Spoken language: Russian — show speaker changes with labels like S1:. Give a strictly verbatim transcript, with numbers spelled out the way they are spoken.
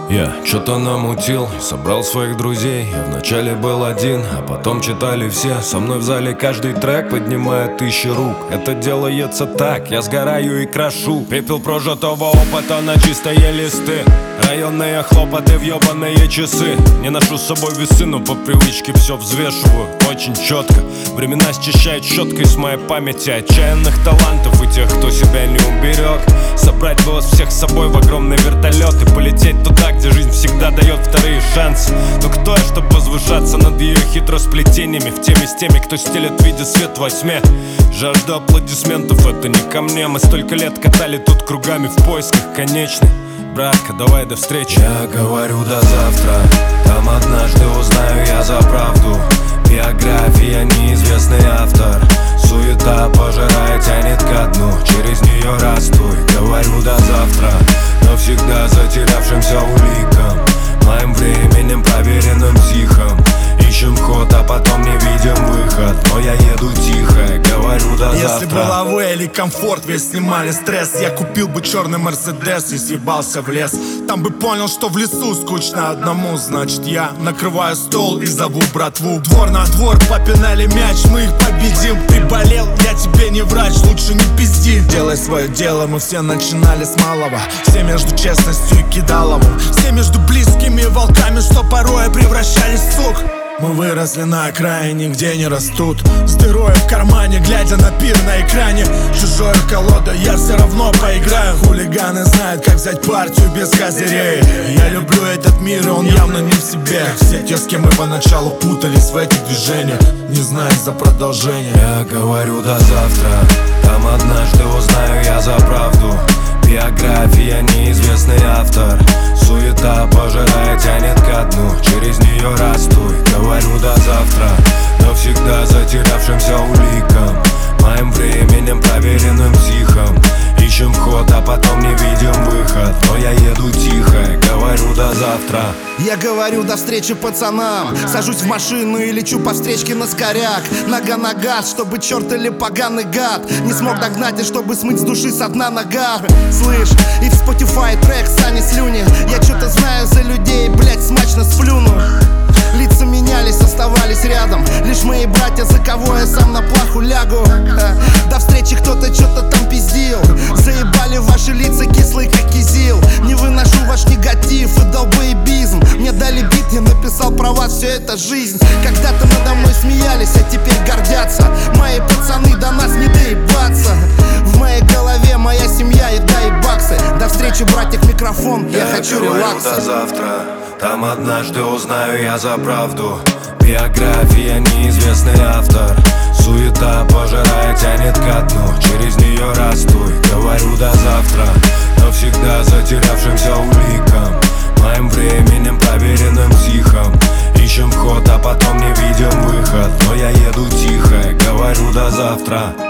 S1: Я что-то намутил, собрал своих друзей. Я вначале был один, а потом читали все. Со мной в зале каждый трек поднимает тысячи рук. Это делается так, я сгораю и крошу. Пепел прожитого опыта на чистые листы. Районные хлопоты в ебаные часы. Не ношу с собой весы, но по привычке все взвешиваю очень четко. Времена счищают щеткой с моей памяти отчаянных талантов и тех, кто себя не уберег. Собрать бы вас всех с собой в огромный вертолет и полететь туда, где жизнь всегда дает вторые шансы. Но кто я, чтобы возвышаться над ее хитросплетениями? В теме с теми, кто стелет, видя свет во тьме. Жажда аплодисментов, это не ко мне. Мы столько лет катали тут кругами в поисках конечной. Братка, давай до встречи.
S2: Я говорю до завтра, там однажды узнаю я за правду. Биография, неизвестный автор. Суета пожирает, тянет ко дну. Через нее растуй, говорю до завтра. Навсегда затерявшимся уликам, моим временем проверенным психом. Ищем ход, а потом не видим выход. Но я еду тихо, говорю до
S3: Если
S2: завтра.
S3: Если бы лавы или комфорт весь снимали стресс, я купил бы черный Мерседес и съебался в лес. Там бы понял, что в лесу скучно одному. Значит, я накрываю стол и зову братву. Двор на двор, попинали мяч, мы их победим. Ты болел, я тебе не врач, лучше не пизди. Делай свое дело, мы все начинали с малого. Все между честностью и кидаловым. Все между близкими волками, что порой превращались в сук. Мы выросли на окраине, где не растут. С дырой в кармане, глядя на пир на экране. Чужой колода, я все равно поиграю. Хулиганы знают, как взять партию без козырей. Я люблю этот мир, и он явно не в себе. Все те, с кем мы поначалу путались в этих движениях, не зная за продолжение.
S2: Я говорю до завтра, там однажды узнаю я за правду. Биография, неизвестный автор. Суета пожирает, тянет ко дну. Через нее растуй, говорю до завтра. Навсегда затерявшимся уликам, моим временем проверенным психом. Ищем ход, а потом не видим выход. Но я еду тихо, говорю до завтра.
S4: Я говорю до встречи пацанам. Сажусь в машину и лечу по встречке на скоряк. Нога на газ, чтобы черт или поганый гад не смог догнать, и чтобы смыть с души со дна нога. Слышь, и в Spotify трек «Сани слюни». Я что-то знаю за людей, блять, смачно сплюну. Лица менялись, оставались рядом лишь мои братья, за кого я сам на плаху лягу. До встречи кто-то что-то там пиздил. Заебали ваши лица кислые, как кизил. Не выношу ваш негатив и долбоебизм. Мне дали бит, я написал про вас, все это жизнь. Когда-то надо мной смеялись, а теперь гордятся. Мои пацаны, до нас не доебаться. В моей голове моя семья, еда и баксы. До встречи, братья, микрофон, я, я хочу релакса.
S2: До завтра, там однажды узнаю я за правду. Биография, неизвестный автор. Суета пожирает, тянет ко дну. Через нее растуй, говорю до завтра. Навсегда затерявшимся уликам, моим временем проверенным психом. Ищем ход, а потом не видим выход. Но я еду тихо, говорю до завтра.